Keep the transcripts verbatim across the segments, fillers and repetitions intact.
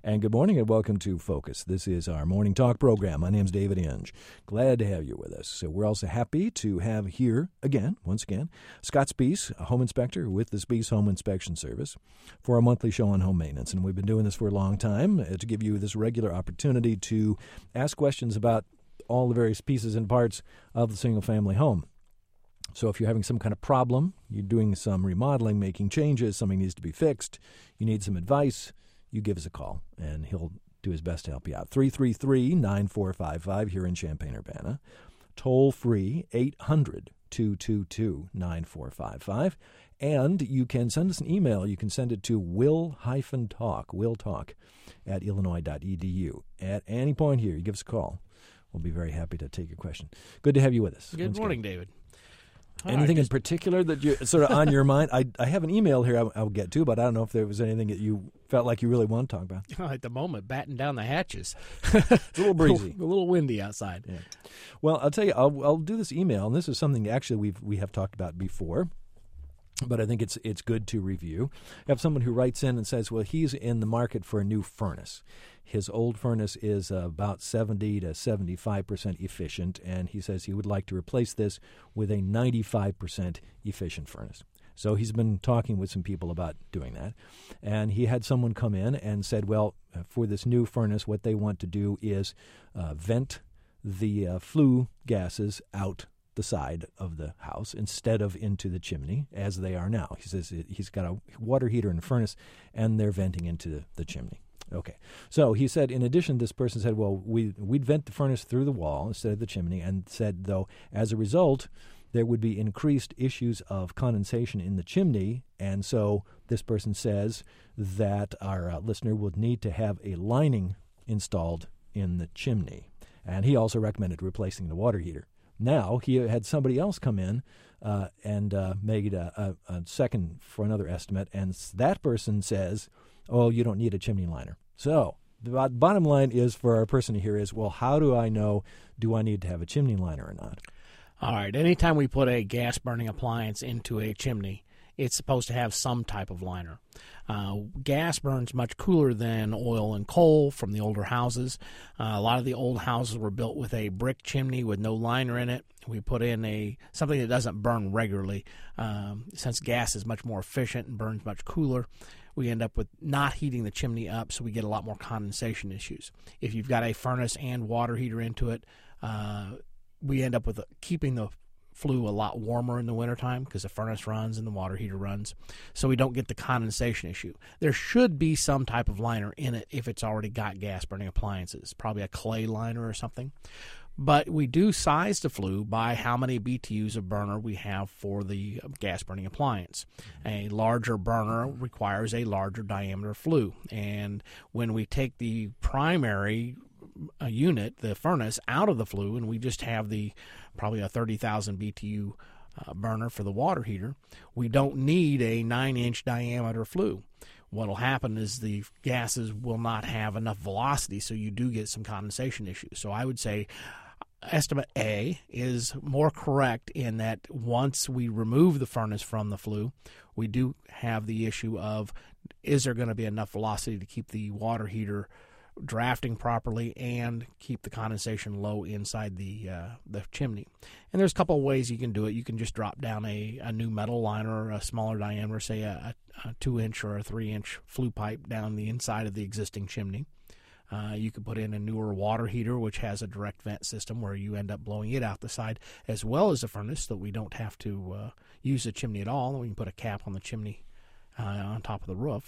And good morning and welcome to Focus. This is our morning talk program. My name's David Inge. Glad to have you with us. So we're also happy to have here again, once again, Scott Spees, a home inspector with the Spees Home Inspection Service, for our monthly show on home maintenance. And we've been doing this for a long time uh, to give you this regular opportunity to ask questions about all the various pieces and parts of the single-family home. So if you're having some kind of problem, you're doing some remodeling, making changes, something needs to be fixed, you need some advice, you give us a call, and he'll do his best to help you out. three three three, nine four five five here in Champaign-Urbana. Toll free, eight hundred, two two two, nine four five five. And you can send us an email. You can send it to will-talk, will-talk at illinois dot e d u. At any point here, you give us a call. We'll be very happy to take your question. Good to have you with us. Good morning, David. Anything right, in particular that you sort of on your mind? I I have an email here I'll, I'll get to, but I don't know if there was anything that you felt like you really want to talk about. At the moment, batten down the hatches. It's a little breezy. a little windy outside. Yeah. Well, I'll tell you, I'll, I'll do this email, and this is something actually we've we have talked about before, but I think it's it's good to review. I have someone who writes in and says, well, he's in the market for a new furnace. His old furnace is uh, about seventy to seventy-five percent efficient, and he says he would like to replace this with a ninety-five percent efficient furnace. So he's been talking with some people about doing that, and he had someone come in and said, well, uh, for this new furnace, what they want to do is uh, vent the uh, flue gases out the side of the house instead of into the chimney as they are now. He says he's got a water heater in the furnace, and they're venting into the, the chimney. Okay. So he said, in addition, this person said, well, we, we'd vent the furnace through the wall instead of the chimney, and said, though, as a result, there would be increased issues of condensation in the chimney, and so this person says that our uh, listener would need to have a lining installed in the chimney. And he also recommended replacing the water heater. Now, he had somebody else come in uh, and uh, made a, a, a second for another estimate, and that person says, oh, you don't need a chimney liner. So the bottom line is for our person here is, well, how do I know, do I need to have a chimney liner or not? All right. Anytime we put a gas-burning appliance into a chimney, it's supposed to have some type of liner. Uh, gas burns much cooler than oil and coal from the older houses. Uh, a lot of the old houses were built with a brick chimney with no liner in it. We put in a something that doesn't burn regularly. Um, since gas is much more efficient and burns much cooler, we end up with not heating the chimney up, so we get a lot more condensation issues. If you've got a furnace and water heater into it, uh, we end up with keeping the flue a lot warmer in the wintertime because the furnace runs and the water heater runs, so we don't get the condensation issue. There should be some type of liner in it if it's already got gas-burning appliances, probably a clay liner or something. But we do size the flue by how many B T Us of burner we have for the gas-burning appliance. A larger burner requires a larger diameter flue, and when we take the primary uh, unit, the furnace, out of the flue, and we just have the probably a thirty thousand B T U uh, burner for the water heater, we don't need a nine-inch diameter flue. What will happen is the gases will not have enough velocity, so you do get some condensation issues. So I would say estimate A is more correct in that once we remove the furnace from the flue, we do have the issue of, is there going to be enough velocity to keep the water heater drafting properly and keep the condensation low inside the uh, the chimney. And there's a couple of ways you can do it. You can just drop down a, a new metal liner, a smaller diameter, say a, a two-inch or a three-inch flue pipe down the inside of the existing chimney. Uh, you could put in a newer water heater, which has a direct vent system where you end up blowing it out the side, as well as the furnace, so that we don't have to uh, use the chimney at all. We can put a cap on the chimney uh, on top of the roof.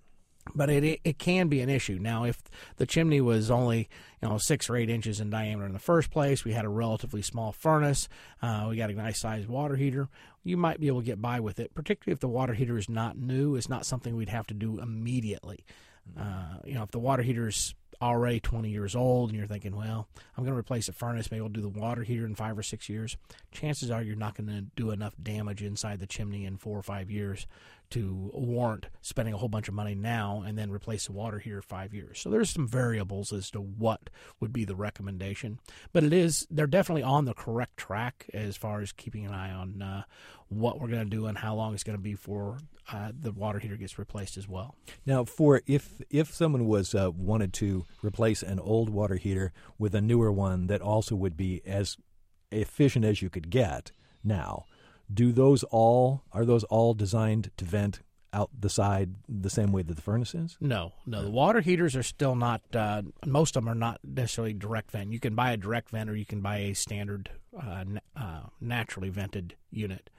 But it, it it can be an issue. Now, if the chimney was only you know six or eight inches in diameter in the first place, we had a relatively small furnace, uh, we got a nice sized water heater, you might be able to get by with it. Particularly if the water heater is not new, it's not something we'd have to do immediately. Uh, you know, if the water heater is already twenty years old and you're thinking, well, I'm going to replace the furnace, maybe I'll do the water heater in five or six years, chances are you're not going to do enough damage inside the chimney in four or five years to warrant spending a whole bunch of money now and then replace the water heater five years. So there's some variables as to what would be the recommendation. But it is they're definitely on the correct track as far as keeping an eye on uh, what we're going to do and how long it's going to be before uh, the water heater gets replaced as well. Now, for if if someone was uh, wanted to replace an old water heater with a newer one that also would be as efficient as you could get now, do those all are those all designed to vent out the side the same way that the furnace is? No, no. The water heaters are still not. Uh, most of them are not necessarily direct vent. You can buy a direct vent, or you can buy a standard uh, uh, naturally vented unit.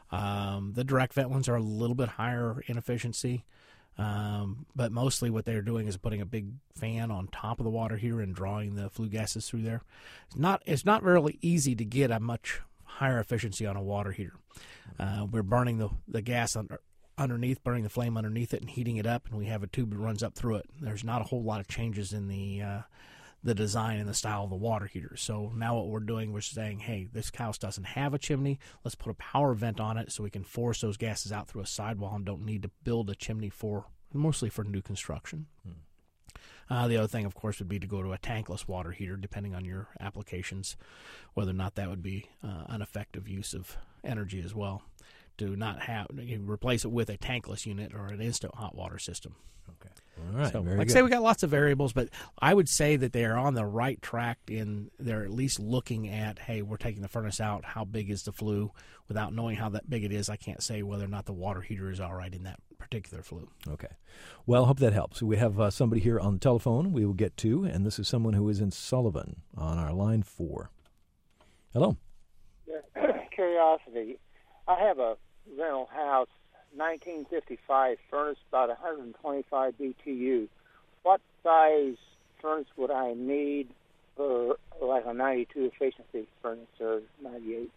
Um, the direct vent ones are a little bit higher in efficiency, um, but mostly what they're doing is putting a big fan on top of the water heater and drawing the flue gases through there. It's not. It's not really easy to get a much higher efficiency on a water heater. Uh, we're burning the the gas under, underneath, burning the flame underneath it, and heating it up, and we have a tube that runs up through it. There's not a whole lot of changes in the uh, the design and the style of the water heater. So now what we're doing, we're saying, hey, this house doesn't have a chimney. Let's put a power vent on it so we can force those gases out through a sidewall and don't need to build a chimney for, mostly for new construction. Hmm. Uh, the other thing, of course, would be to go to a tankless water heater, depending on your applications, whether or not that would be uh, an effective use of energy as well, to not have you replace it with a tankless unit or an instant hot water system. Okay. All right. So, Very like good. I say, we got lots of variables, but I would say that they are on the right track in they're at least looking at, hey, we're taking the furnace out. How big is the flue? Without knowing how that big it is, I can't say whether or not the water heater is all right in that particular flue. Okay. Well, I hope that helps. We have uh, somebody here on the telephone we will get to, and this is someone who is in Sullivan on our line four. Hello. Yeah. Curiosity. I have a rental house, nineteen fifty-five furnace, about one hundred twenty-five B T U. What size furnace would I need for like a ninety-two efficiency furnace or ninety-eight?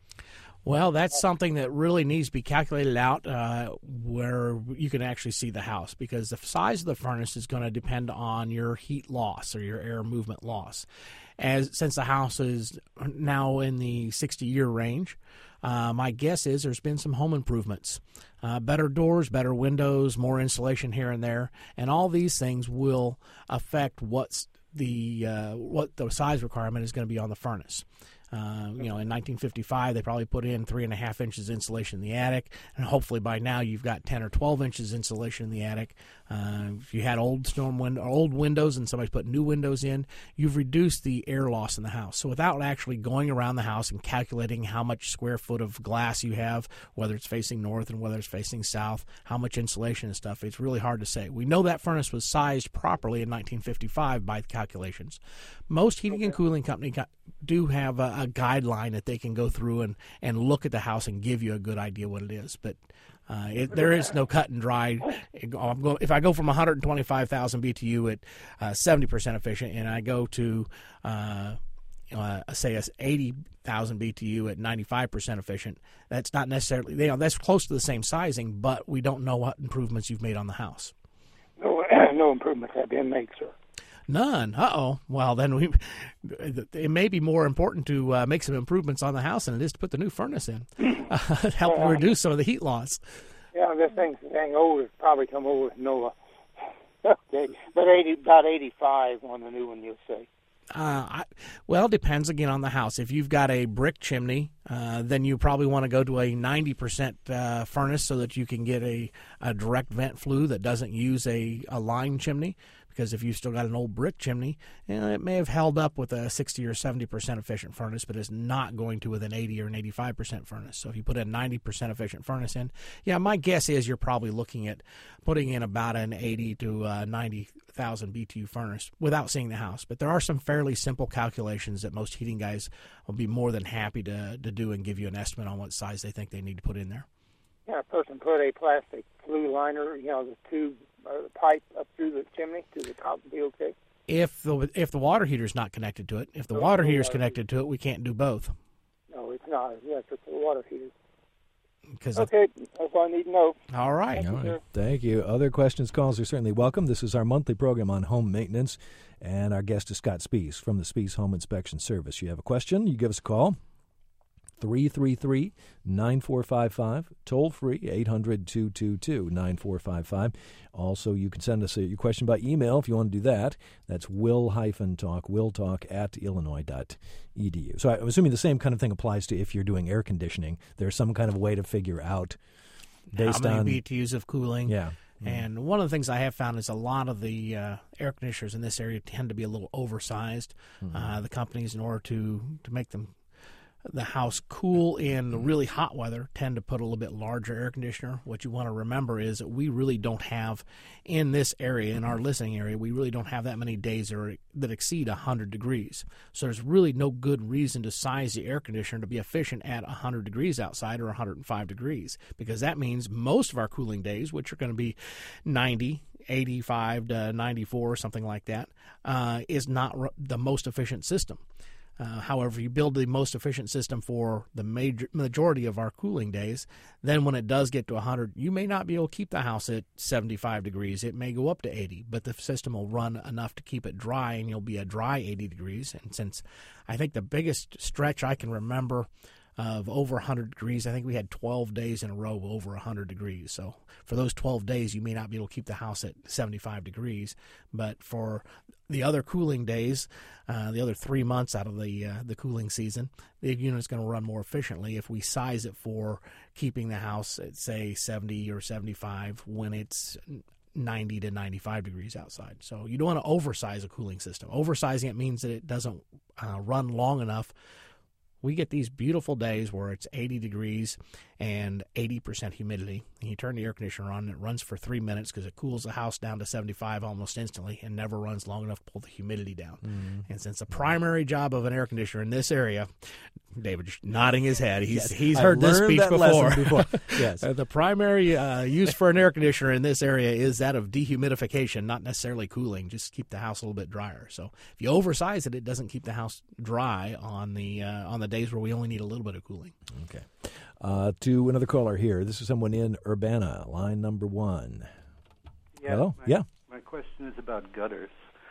Well, that's something that really needs to be calculated out uh, where you can actually see the house, because the size of the furnace is going to depend on your heat loss or your air movement loss. As since the house is now in the sixty-year range, uh, my guess is there's been some home improvements. Uh, better doors, better windows, more insulation here and there, and all these things will affect what's the uh, what the size requirement is going to be on the furnace. Uh, you know, in nineteen fifty-five, they probably put in three and a half inches insulation in the attic, and hopefully by now you've got ten or twelve inches insulation in the attic. Uh, if you had old storm window, old windows, and somebody's put new windows in, you've reduced the air loss in the house. So without actually going around the house and calculating how much square foot of glass you have, whether it's facing north and whether it's facing south, how much insulation and stuff, it's really hard to say. We know that furnace was sized properly in nineteen fifty-five by the calculations. Most heating and cooling companies do have a, a guideline that they can go through and, and look at the house and give you a good idea what it is. But uh, it, there is no cut and dry. I'm go, if I go from one hundred twenty-five thousand B T U at uh, seventy percent efficient, and I go to uh, uh, say a eighty thousand B T U at ninety-five percent efficient, that's not necessarily, you know, that's close to the same sizing, but we don't know what improvements you've made on the house. No, no improvements have been made, sir. None. Uh-oh. Well, then we. It may be more important to uh, make some improvements on the house than it is to put the new furnace in. Uh, help well, reduce some of the heat loss. Yeah, this thing's dang old. It's probably come over with NOAA. Okay, but eighty, about eighty-five on the new one, you'll say. Uh, I, well, depends again on the house. If you've got a brick chimney, uh, then you probably want to go to a ninety percent uh, furnace so that you can get a, a direct vent flue that doesn't use a, a line chimney. Because if you've still got an old brick chimney, you know, it may have held up with a sixty or seventy percent efficient furnace, but it's not going to with an eighty or an eighty-five percent furnace. So if you put a ninety percent efficient furnace in, yeah, my guess is you're probably looking at putting in about an eighty to uh, ninety thousand B T U furnace without seeing the house. But there are some fairly simple calculations that most heating guys will be more than happy to, to do and give you an estimate on what size they think they need to put in there. Yeah, a person put a plastic flue liner, you know, the tube or the pipe up through the chimney to the top would be okay? If the if the water heater's not connected to it, if the no, water no heater's water connected heater. to it, we can't do both. No, it's not. Yes, it's a water heater. Cause okay, that's all I need to know. All right. All right. Thank you. Other questions, calls are certainly welcome. This is our monthly program on home maintenance, and our guest is Scott Spies from the Spies Home Inspection Service. You have a question, you give us a call, three three three, nine four five five, toll free, eight hundred, two two two, nine four five five. Also, you can send us a, your question by email if you want to do that. That's will-talk, willtalk at illinois dot e d u. So I'm assuming the same kind of thing applies to if you're doing air conditioning. There's some kind of way to figure out based how many on B T Us of cooling. Yeah. And one of the things I have found is a lot of the uh, air conditioners in this area tend to be a little oversized. Mm-hmm. Uh, the companies, in order to, to make them the house cool in really hot weather, tend to put a little bit larger air conditioner. What you want to remember is that we really don't have, in this area, in our listening area, we really don't have that many days that, are, that exceed one hundred degrees. So there's really no good reason to size the air conditioner to be efficient at one hundred degrees outside or one hundred five degrees, because that means most of our cooling days, which are going to be ninety, eighty-five to ninety-four, something like that, uh, is not r- the most efficient system. Uh, however, you build the most efficient system for the major, majority of our cooling days, then when it does get to one hundred, you may not be able to keep the house at seventy-five degrees. It may go up to eighty, but the system will run enough to keep it dry, and you'll be at dry eighty degrees. And since I think the biggest stretch I can remember of over one hundred degrees, I think we had twelve days in a row over one hundred degrees. So for those twelve days, you may not be able to keep the house at seventy-five degrees. But for the other cooling days, uh, the other three months out of the uh, the cooling season, the unit's going to run more efficiently if we size it for keeping the house at, say, seventy or seventy-five when it's ninety to ninety-five degrees outside. So you don't want to oversize a cooling system. Oversizing it means that it doesn't uh, run long enough. We get these beautiful days where it's eighty degrees and eighty percent humidity, and you turn the air conditioner on, and it runs for three minutes because it cools the house down to seventy-five almost instantly and never runs long enough to pull the humidity down. Mm. And since the primary job of an air conditioner in this area, David nodding his head, he's yes, he's I've heard this speech before. before. Yes. uh, the primary uh, use for an air conditioner in this area is that of dehumidification, not necessarily cooling, just keep the house a little bit drier. So if you oversize it, it doesn't keep the house dry on the uh, on the days where we only need a little bit of cooling. Okay. Uh, to another caller here. This is someone in Urbana, line number one. Yeah, Hello? My, yeah. My question is about gutters.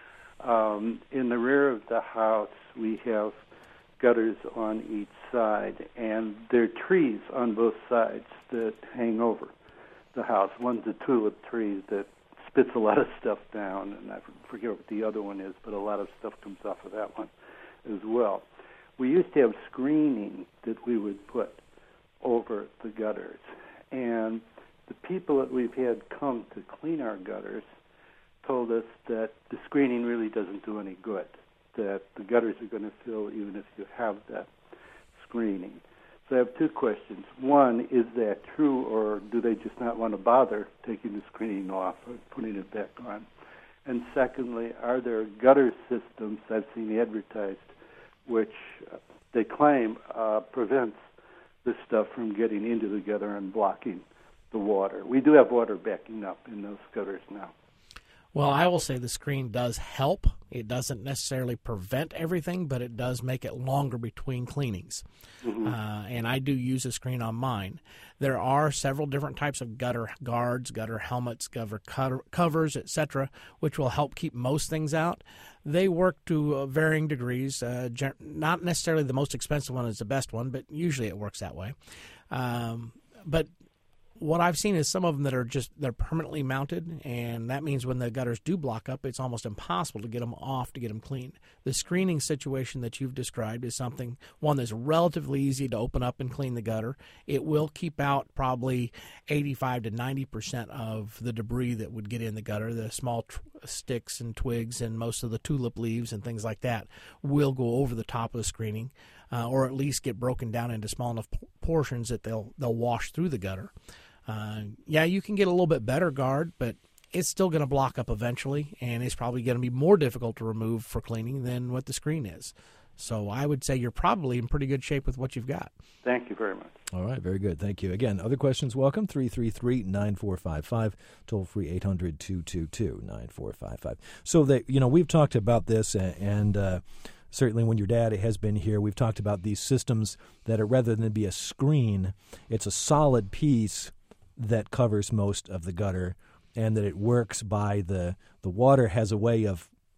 Um, in the rear of the house, we have gutters on each side, and there are trees on both sides that hang over the house. One's a tulip tree that spits a lot of stuff down, and I forget what the other one is, but a lot of stuff comes off of that one as well. We used to have screening that we would put over the gutters, and the people that we've had come to clean our gutters told us that the screening really doesn't do any good, that the gutters are going to fill even if you have that screening. So I have two questions. One, is that true, or do they just not want to bother taking the screening off or putting it back on? And secondly, are there gutter systems I've seen advertised which uh, they claim uh, prevents this stuff from getting into the gutter and blocking the water? We do have water backing up in those gutters now. Well, I will say the screen does help. It doesn't necessarily prevent everything, but it does make it longer between cleanings. Mm-hmm. Uh, and I do use a screen on mine. There are several different types of gutter guards, gutter helmets, gutter co- covers, et cetera, which will help keep most things out. They work to uh, varying degrees. Uh, gen- not necessarily the most expensive one is the best one, but usually it works that way. Um, but what I've seen is some of them that are just, they're permanently mounted, and that means when the gutters do block up, it's almost impossible to get them off to get them clean. The screening situation that you've described is something, one that's relatively easy to open up and clean the gutter. It will keep out probably eighty-five to ninety percent of the debris that would get in the gutter. The small tr- sticks and twigs and most of the tulip leaves and things like that will go over the top of the screening, uh, or at least get broken down into small enough p- portions that they'll they'll wash through the gutter. Uh, yeah, you can get a little bit better guard, but it's still going to block up eventually, and it's probably going to be more difficult to remove for cleaning than what the screen is. So I would say you're probably in pretty good shape with what you've got. Thank you very much. All right, very good. Thank you. Again, other questions, welcome, three three three, nine four five five, toll-free eight hundred, two two two, nine four five five. So, that, you know, we've talked about this, and uh, certainly when your dad has been here, we've talked about these systems that are, rather than be a screen, it's a solid piece that covers most of the gutter, and that it works by the the water has a way of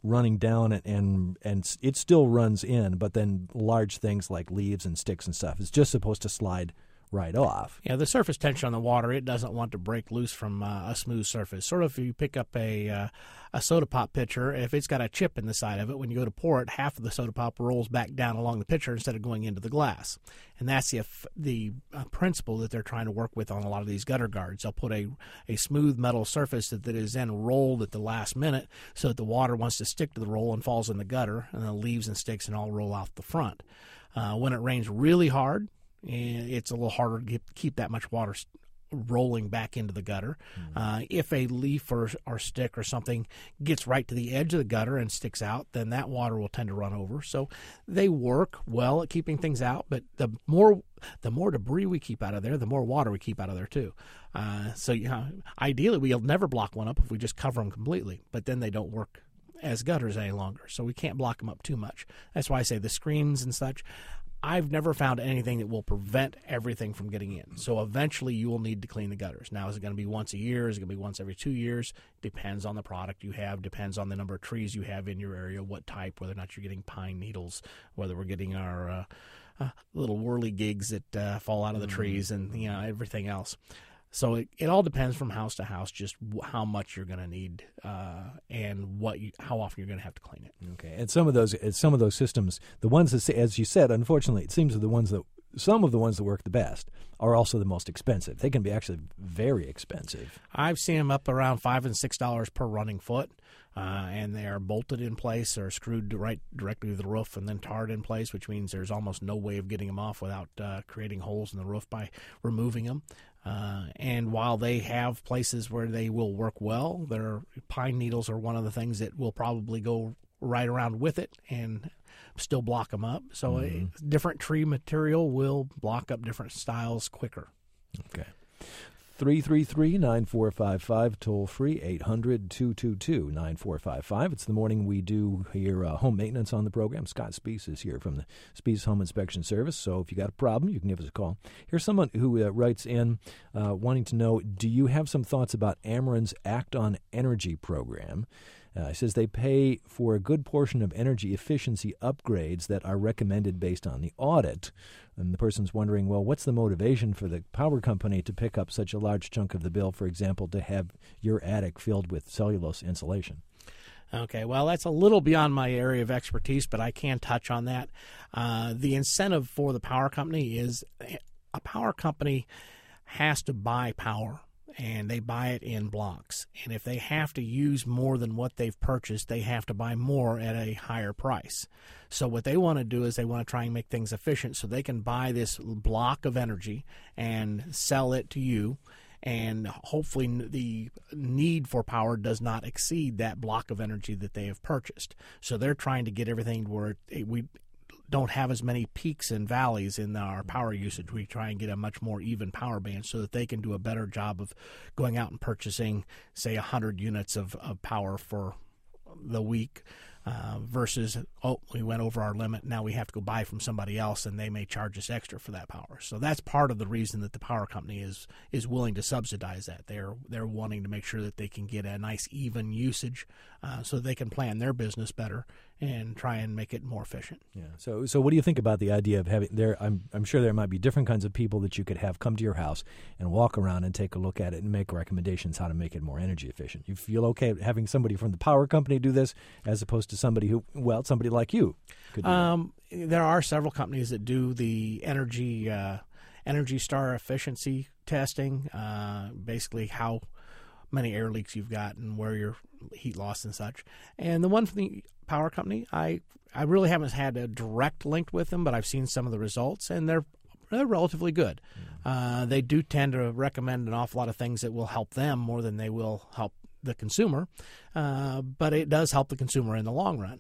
running down and, and and it still runs in, but then large things like leaves and sticks and stuff is just supposed to slide right off. Yeah, the surface tension on the water, it doesn't want to break loose from uh, a smooth surface. Sort of if you pick up a uh, a soda pop pitcher, if it's got a chip in the side of it, when you go to pour it, half of the soda pop rolls back down along the pitcher instead of going into the glass. And that's the the uh, principle that they're trying to work with on a lot of these gutter guards. They'll put a, a smooth metal surface that, that is then rolled at the last minute so that the water wants to stick to the roll and falls in the gutter, and the leaves and sticks and all roll out the front. Uh, when it rains really hard, and it's a little harder to get, keep that much water rolling back into the gutter. Mm-hmm. Uh, if a leaf or, or stick or something gets right to the edge of the gutter and sticks out, then that water will tend to run over. So they work well at keeping things out, but the more the more debris we keep out of there, the more water we keep out of there too. Uh, so you know, ideally, we'll never block one up if we just cover them completely, but then they don't work as gutters any longer, so we can't block them up too much. That's why I say the screens and such, I've never found anything that will prevent everything from getting in. So eventually you will need to clean the gutters. Now, is it going to be once a year? Is it going to be once every two years? Depends on the product you have, depends on the number of trees you have in your area, what type, whether or not you're getting pine needles, whether we're getting our uh, uh, little whirly-gigs that uh, fall out of the mm-hmm. trees and you know everything else. So it, it all depends from house to house, just how much you're going to need uh, and what you, how often you're going to have to clean it. Okay, and some of those some of those systems, the ones that, as you said, unfortunately, it seems are the ones that some of the ones that work the best are also the most expensive. They can be actually very expensive. I've seen them up around five and six dollars per running foot, uh, and they are bolted in place or screwed right directly to the roof and then tarred in place, which means there's almost no way of getting them off without uh, creating holes in the roof by removing them. Uh, and while they have places where they will work well, their pine needles are one of the things that will probably go right around with it and still block them up. So mm-hmm. a different tree material will block up different styles quicker. Okay. three three three, nine four five five, toll free, eight hundred, two two two, nine four five five. It's the morning we do here uh, home maintenance on the program. Scott Spees is here from the Spees Home Inspection Service. So if you got a problem, you can give us a call. Here's someone who uh, writes in uh, wanting to know, do you have some thoughts about Ameren's Act on Energy program? Uh, it says they pay for a good portion of energy efficiency upgrades that are recommended based on the audit. And the person's wondering, well, what's the motivation for the power company to pick up such a large chunk of the bill, for example, to have your attic filled with cellulose insulation? Okay, well, that's a little beyond my area of expertise, but I can touch on that. Uh, the incentive for the power company is a power company has to buy power, and they buy it in blocks. And if they have to use more than what they've purchased, they have to buy more at a higher price. So what they want to do is they want to try and make things efficient so they can buy this block of energy and sell it to you, and hopefully the need for power does not exceed that block of energy that they have purchased. So they're trying to get everything to where it, we don't have as many peaks and valleys in our power usage. We try and get a much more even power band so that they can do a better job of going out and purchasing, say, one hundred units of, of power for the week uh, versus, oh, we went over our limit, now we have to go buy from somebody else, and they may charge us extra for that power. So that's part of the reason that the power company is is willing to subsidize that. They're they're wanting to make sure that they can get a nice even usage uh, so they can plan their business better and try and make it more efficient. Yeah. So, so what do you think about the idea of having there? I'm, I'm sure there might be different kinds of people that you could have come to your house and walk around and take a look at it and make recommendations how to make it more energy efficient. You feel okay having somebody from the power company do this as opposed to somebody who, well, somebody like you could do um, that? There are several companies that do the energy uh, Energy Star efficiency testing, uh, basically how many air leaks you've got and where your heat loss and such. And the one from the power company, I I really haven't had a direct link with them, but I've seen some of the results, and they're they're relatively good. Mm-hmm. Uh, they do tend to recommend an awful lot of things that will help them more than they will help the consumer, uh, but it does help the consumer in the long run.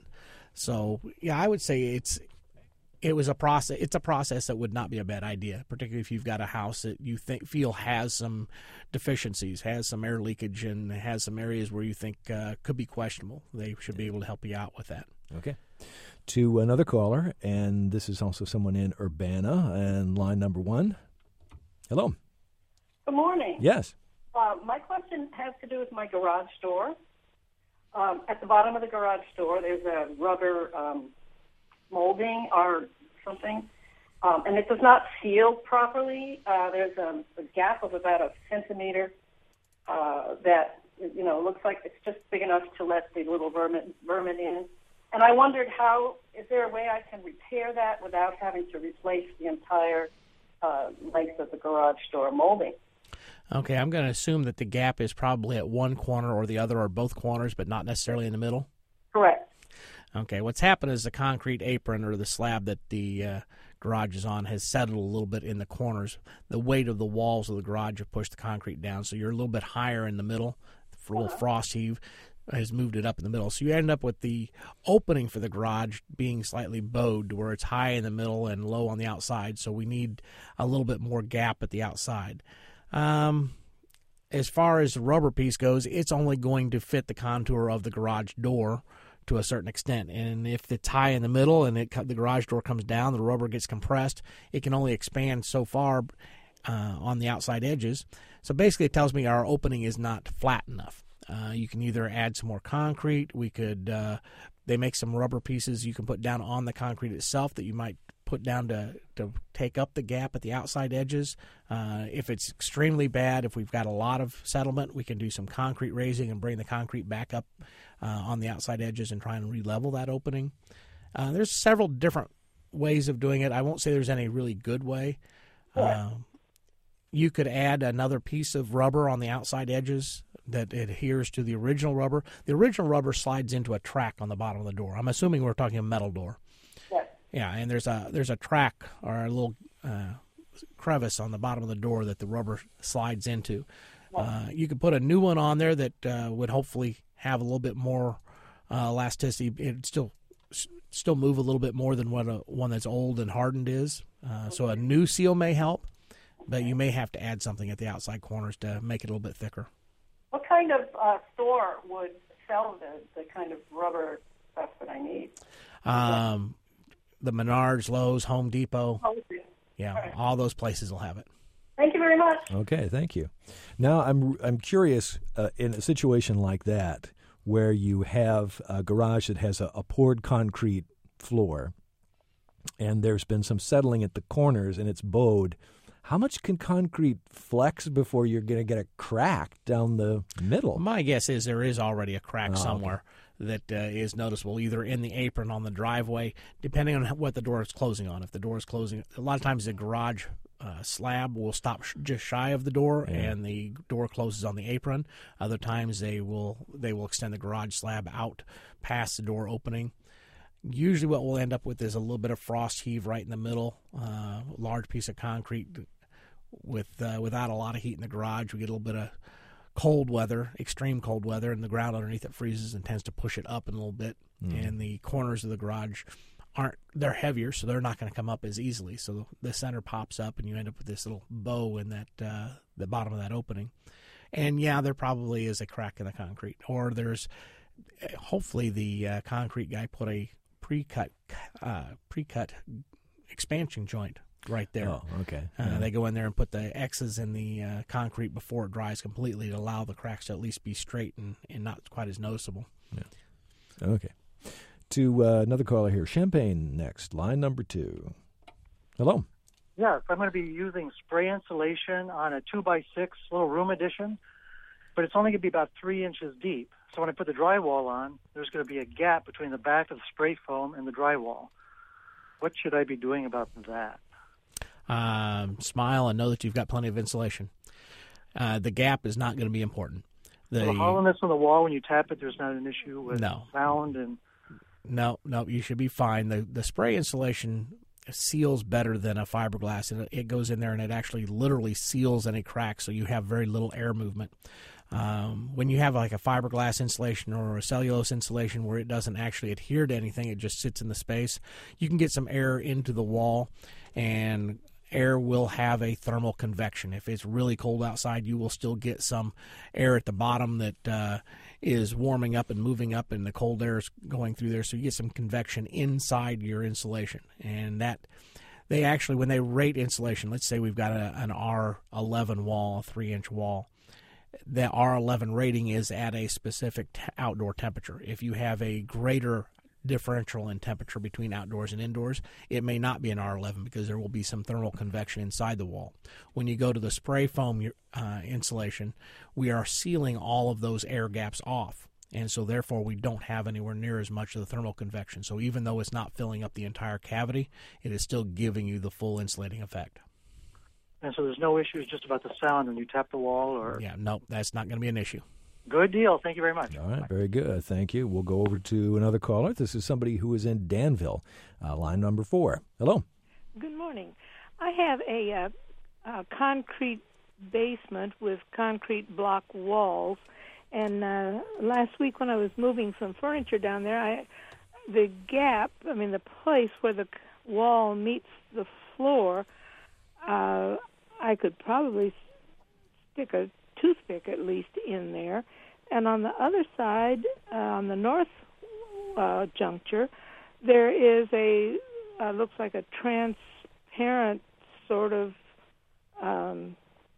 So yeah, I would say it's it was a process. It's a process that would not be a bad idea, particularly if you've got a house that you think feel has some deficiencies, has some air leakage, and has some areas where you think uh, could be questionable. They should be able to help you out with that. Okay. To another caller, and this is also someone in Urbana, and line number one. Hello. Good morning. Yes. Uh, my question has to do with my garage door. um, at the bottom of the garage door, there's a rubber um, molding or something, um, and it does not seal properly. Uh, there's a, a gap of about a centimeter uh, that, you know, looks like it's just big enough to let the little vermin, vermin in. And I wondered how, is there a way I can repair that without having to replace the entire uh, length of the garage door molding? Okay, I'm going to assume that the gap is probably at one corner or the other or both corners, but not necessarily in the middle? Correct. Okay, what's happened is the concrete apron or the slab that the uh, garage is on has settled a little bit in the corners. The weight of the walls of the garage have pushed the concrete down, so you're a little bit higher in the middle. The little frost heave has moved it up in the middle. So you end up with the opening for the garage being slightly bowed to where it's high in the middle and low on the outside, so we need a little bit more gap at the outside. Um, as far as the rubber piece goes, it's only going to fit the contour of the garage door to a certain extent. And if it's high in the middle and it the garage door comes down, the rubber gets compressed, it can only expand so far uh, on the outside edges. So basically it tells me our opening is not flat enough. Uh, you can either add some more concrete. We could, uh, they make some rubber pieces you can put down on the concrete itself that you might put down to, to take up the gap at the outside edges. Uh, if it's extremely bad, if we've got a lot of settlement, we can do some concrete raising and bring the concrete back up uh, on the outside edges and try and re-level that opening. Uh, there's several different ways of doing it. I won't say there's any really good way. Uh, you could add another piece of rubber on the outside edges that adheres to the original rubber. The original rubber slides into a track on the bottom of the door. I'm assuming we're talking a metal door. Yes. Yeah, and there's a there's a track or a little uh, crevice on the bottom of the door that the rubber slides into. Uh, you could put a new one on there that uh, would hopefully have a little bit more uh, elasticity. It'd still still move a little bit more than what a one that's old and hardened is. Uh, so a new seal may help, but you may have to add something at the outside corners to make it a little bit thicker. What kind of uh, store would sell the, the kind of rubber stuff that I need? Um, the Menards, Lowe's, Home Depot. Oh, okay. Yeah, all right. All those places will have it. Thank you very much. Okay, thank you. Now, I'm I'm curious, uh, in a situation like that, where you have a garage that has a, a poured concrete floor, and there's been some settling at the corners, and it's bowed, how much can concrete flex before you're going to get a crack down the middle? My guess is there is already a crack Oh, somewhere that uh, is noticeable, either in the apron on the driveway, depending on what the door is closing on. If the door is closing, a lot of times the garage uh, slab will stop sh- just shy of the door, Yeah. and the door closes on the apron. Other times they will they will extend the garage slab out past the door opening. Usually what we'll end up with is a little bit of frost heave right in the middle, uh, large piece of concrete with uh, without a lot of heat in the garage. We get a little bit of cold weather, extreme cold weather, and the ground underneath it freezes and tends to push it up a little bit. Mm. And the corners of the garage aren't, they're heavier, so they're not going to come up as easily. So the center pops up, and you end up with this little bow in that uh, the bottom of that opening. And yeah, there probably is a crack in the concrete, or there's hopefully the uh, concrete guy put a pre-cut uh, pre-cut expansion joint right there. Oh, okay. Uh, Yeah. They go in there and put the X's in the uh, concrete before it dries completely to allow the cracks to at least be straight and, and not quite as noticeable. Yeah. Okay. To uh, another caller here. Champaign next, line number two. Hello. Yes, I'm going to be using spray insulation on a two by six little room addition, but it's only going to be about three inches deep. So when I put the drywall on, there's going to be a gap between the back of the spray foam and the drywall. What should I be doing about that? Um, smile and know that you've got plenty of insulation. Uh, the gap is not going to be important. The, So the hollowness on the wall, when you tap it, there's not an issue with No. sound and... No, no, you should be fine. The the spray insulation seals better than a fiberglass. It, it goes in there and it actually literally seals any cracks, so you have very little air movement. Um, when you have like a fiberglass insulation or a cellulose insulation where it doesn't actually adhere to anything, it just sits in the space, you can get some air into the wall, and air will have a thermal convection. If it's really cold outside, you will still get some air at the bottom that uh, is warming up and moving up, and the cold air is going through there, so you get some convection inside your insulation. And that they actually, when they rate insulation, let's say we've got a, an R eleven wall, a three-inch wall, the R eleven rating is at a specific t- outdoor temperature. If you have a greater differential in temperature between outdoors and indoors, it may not be an R eleven because there will be some thermal convection inside the wall. When you go to the spray foam uh, insulation, we are sealing all of those air gaps off, and so therefore we don't have anywhere near as much of the thermal convection. So even though it's not filling up the entire cavity, it is still giving you the full insulating effect. And so there's no issues just about the sound when you tap the wall? Or Yeah, no, that's not going to be an issue. Good deal. Thank you very much. All right, very good. Thank you. We'll go over to another caller. This is somebody who is in Danville, uh, line number four. Hello. Good morning. I have a, uh, a concrete basement with concrete block walls, and uh, last week when I was moving some furniture down there, I the gap, I mean the place where the wall meets the floor, uh, I could probably stick a toothpick at least in there, and on the other side, uh, on the north uh, juncture, there is a uh, looks like a transparent sort of um,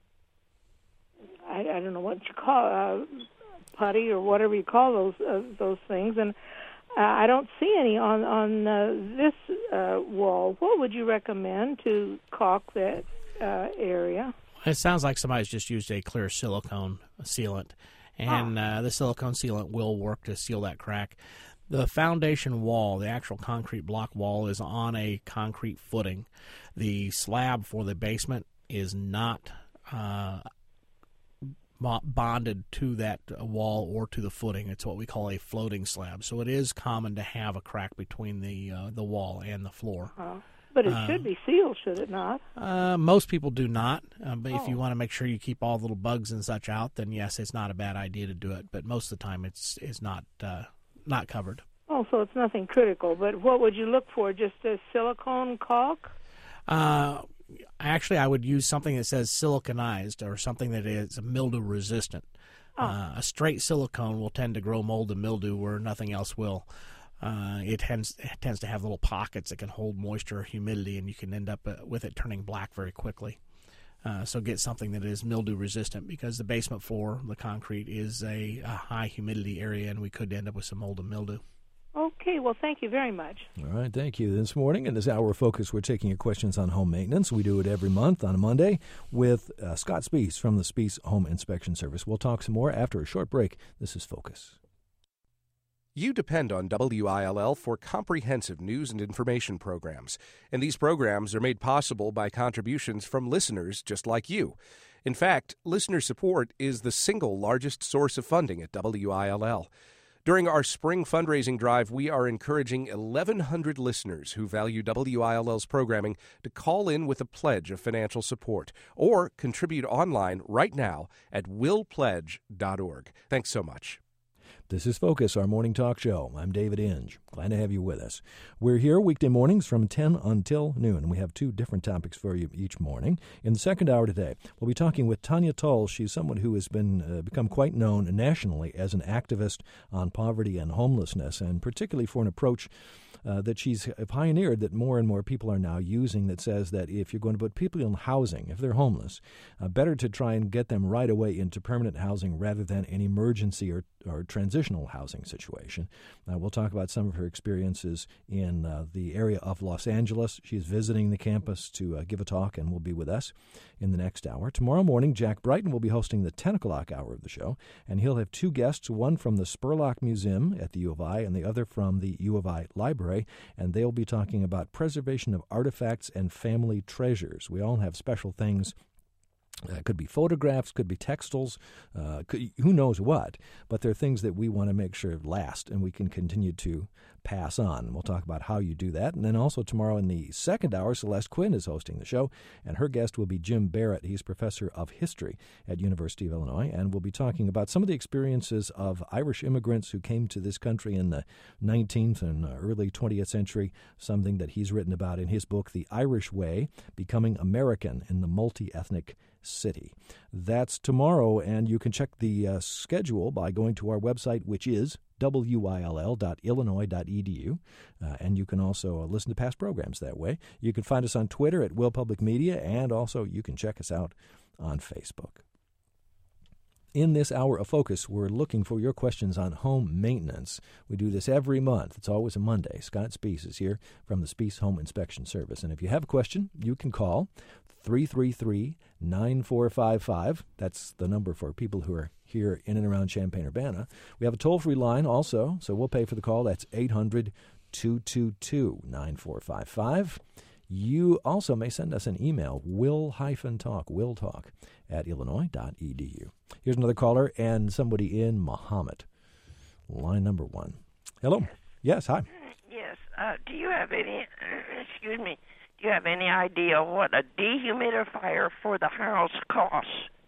I, I don't know what you call uh, putty or whatever you call those uh, those things, and uh, I don't see any on on uh, this uh, wall. What would you recommend to caulk that uh, area? It sounds like somebody's just used a clear silicone sealant, and oh. uh, the silicone sealant will work to seal that crack. The foundation wall, the actual concrete block wall, is on a concrete footing. The slab for the basement is not uh, bonded to that wall or to the footing. It's what we call a floating slab. So it is common to have a crack between the uh, the wall and the floor. Oh. But it uh, should be sealed, should it not? Uh, most people do not. Uh, but oh. if you want to make sure you keep all the little bugs and such out, then yes, it's not a bad idea to do it. But most of the time, it's it's not uh, not covered. Oh, so it's nothing critical. But what would you look for? Just a silicone caulk? Uh, actually, I would use something that says siliconized or something that is mildew resistant. Oh. Uh, a straight silicone will tend to grow mold and mildew where nothing else will. Uh, it tends it tends to have little pockets that can hold moisture or humidity, and you can end up uh, with it turning black very quickly. Uh, so get something that is mildew resistant, because the basement floor, the concrete, is a, a high humidity area, and we could end up with some mold and mildew. Okay, well, thank you very much. All right, thank you. This morning in this hour of focus, we're taking your questions on home maintenance. We do it every month on a Monday with uh, Scott Spees from the Spees Home Inspection Service. We'll talk some more after a short break. This is Focus. You depend on W I L L for comprehensive news and information programs, and these programs are made possible by contributions from listeners just like you. In fact, listener support is the single largest source of funding at W I L L. During our spring fundraising drive, we are encouraging eleven hundred listeners who value W I L L's programming to call in with a pledge of financial support or contribute online right now at will pledge dot org. Thanks so much. This is Focus, our morning talk show. I'm David Inge. Glad to have you with us. We're here weekday mornings from ten until noon, and we have two different topics for you each morning. In the second hour today, we'll be talking with Tanya Tull. She's someone who has been uh, become quite known nationally as an activist on poverty and homelessness, and particularly for an approach Uh, that she's pioneered that more and more people are now using, that says that if you're going to put people in housing, if they're homeless, uh, better to try and get them right away into permanent housing rather than an emergency or, or transitional housing situation. Uh, we'll talk about some of her experiences in uh, the area of Los Angeles. She's visiting the campus to uh, give a talk and will be with us in the next hour. Tomorrow morning, Jack Brighton will be hosting the ten o'clock hour of the show, and he'll have two guests, one from the Spurlock Museum at the U of I and the other from the U of I Library. And they'll be talking about preservation of artifacts and family treasures. We all have special things. Uh, could be photographs, could be textiles, uh, could, who knows what, but they're things that we want to make sure last and we can continue to pass on. We'll talk about how you do that. And then also tomorrow in the second hour, Celeste Quinn is hosting the show, and her guest will be Jim Barrett. He's professor of history at University of Illinois, and we'll be talking about some of the experiences of Irish immigrants who came to this country in the nineteenth and early twentieth century, something that he's written about in his book, The Irish Way, Becoming American in the Multi-Ethnic City. That's tomorrow, and you can check the uh, schedule by going to our website, which is W I L L dot illinois dot e d u, uh, and you can also uh, listen to past programs that way. You can find us on Twitter at Will Public Media, and also you can check us out on Facebook. in this hour of focus, we're looking for your questions on home maintenance. We do this every month. It's always a Monday. Scott Spies is here from the Spies Home Inspection Service. And if you have a question, you can call three three three, nine four five five. That's the number for people who are here in and around Champaign-Urbana. We have a toll-free line also, so we'll pay for the call. That's eight hundred, two two two, nine four five five. You also may send us an email, will-talk, will talk, at illinois dot e d u. Here's another caller and somebody in Mahomet. Line number one. Hello. Yes, hi. Yes. Uh, do you have any, excuse me, do you have any idea what a dehumidifier for the house costs?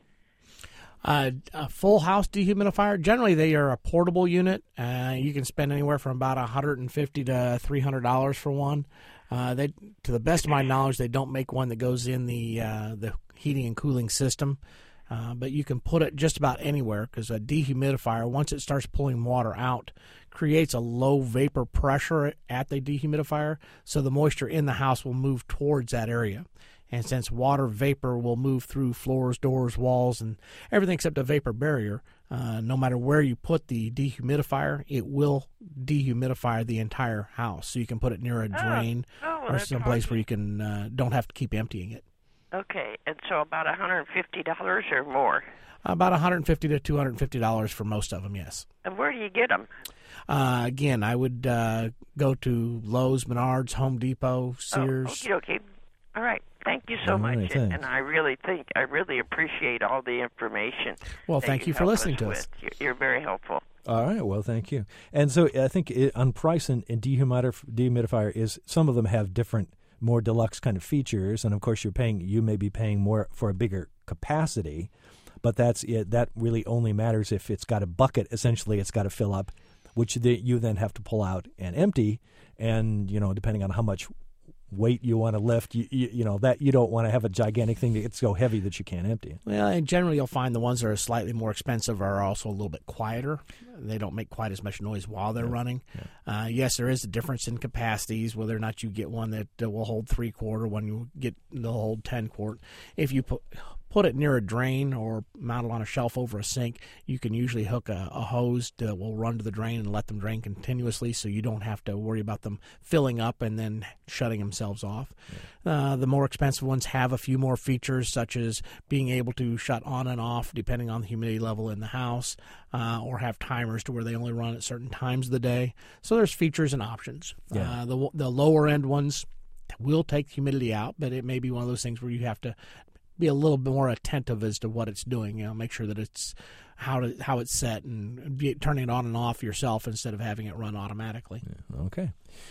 Uh, a full house dehumidifier, generally they are a portable unit. Uh, you can spend anywhere from about one hundred fifty dollars to three hundred dollars for one. Uh, they, to the best of my knowledge, they don't make one that goes in the uh, the heating and cooling system. Uh, but you can put it just about anywhere because a dehumidifier, once it starts pulling water out, creates a low vapor pressure at the dehumidifier, so the moisture in the house will move towards that area. And since water vapor will move through floors, doors, walls, and everything except a vapor barrier, uh, no matter where you put the dehumidifier, it will dehumidify the entire house. So you can put it near a drain oh, oh, or someplace where you can uh, don't have to keep emptying it. Okay, and so about one hundred fifty dollars or more? About one hundred fifty dollars to two hundred fifty dollars for most of them, yes. And where do you get them? Uh, again, I would uh, go to Lowe's, Menards, Home Depot, Sears. Oh, okay, okay. All right. Thank you so all much, right, and, and I really think, I really appreciate all the information. Well, thank you, you for listening us to with. us. You're, you're very helpful. All right. Well, thank you. And so I think it, on price and, and dehumidifier, dehumidifier is some of them have different, more deluxe kind of features, and of course you're paying, you may be paying more for a bigger capacity, but that's it. That really only matters if it's got a bucket. Essentially, it's got to fill up, which the, you then have to pull out and empty, and you know, depending on how much weight you want to lift, you, you, you know, that you don't want to have a gigantic thing that gets so heavy that you can't empty it. Well, and generally you'll find the ones that are slightly more expensive are also a little bit quieter. They don't make quite as much noise while they're yeah. running. Yeah. Uh, yes, there is a difference in capacities, whether or not you get one that uh, will hold three quart, when you get they'll hold ten quart. If you put put it near a drain or mount it on a shelf over a sink, you can usually hook a, a hose that will run to the drain and let them drain continuously, so you don't have to worry about them filling up and then shutting themselves off. Yeah. Uh, the more expensive ones have a few more features, such as being able to shut on and off depending on the humidity level in the house, uh, or have timers to where they only run at certain times of the day. So there's features and options. Yeah. Uh, the the lower end ones will take humidity out, but it may be one of those things where you have to be a little bit more attentive as to what it's doing. You know, make sure that it's how to, how it's set, and be, turning it on and off yourself instead of having it run automatically. Yeah, okay.